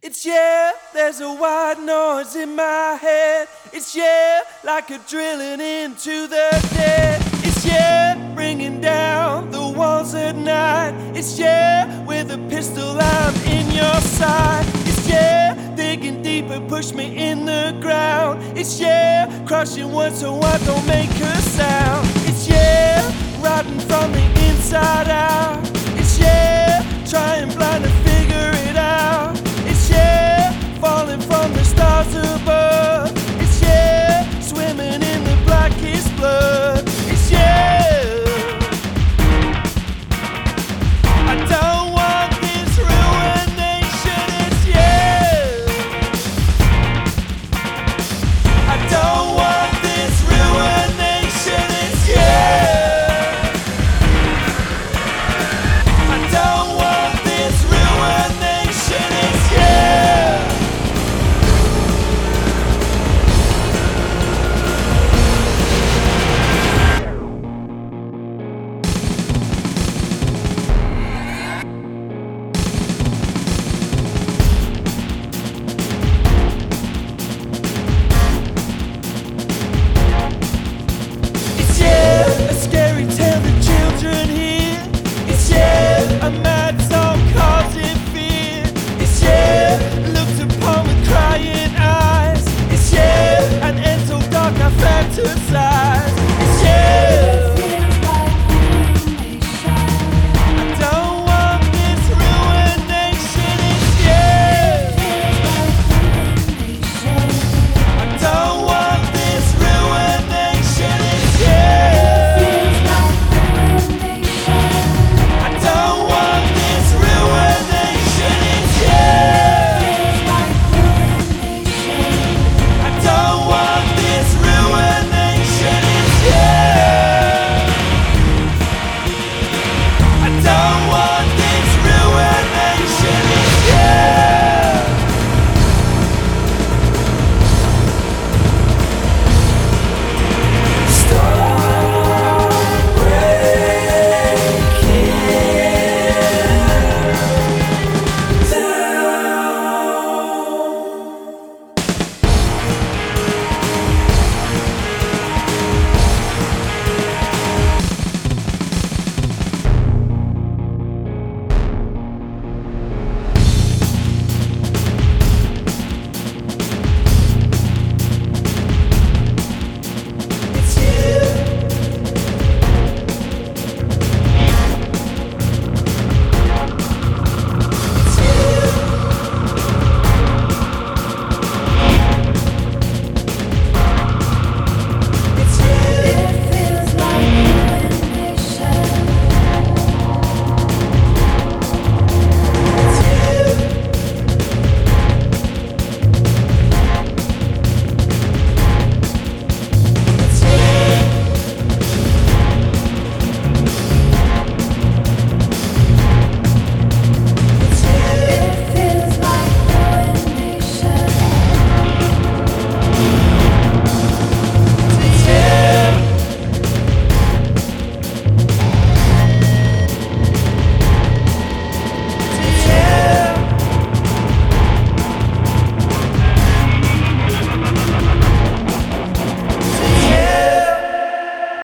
It's yeah, there's a white noise in my head. It's yeah, like a drilling into the dead. It's yeah, bringing down the walls at night. It's yeah, with a pistol I'm in your side. It's yeah, digging deeper, push me in the ground. It's yeah, crushing words so I don't make a sound. It's yeah, rotting from the inside out. It's yeah, trying blind to